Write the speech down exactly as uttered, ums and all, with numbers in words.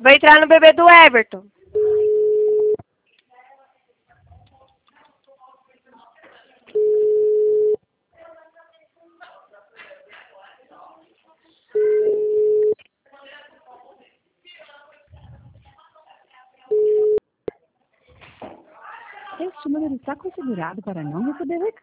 Vai entrar no bebê do Everton. Este número está configurado para não receber recado.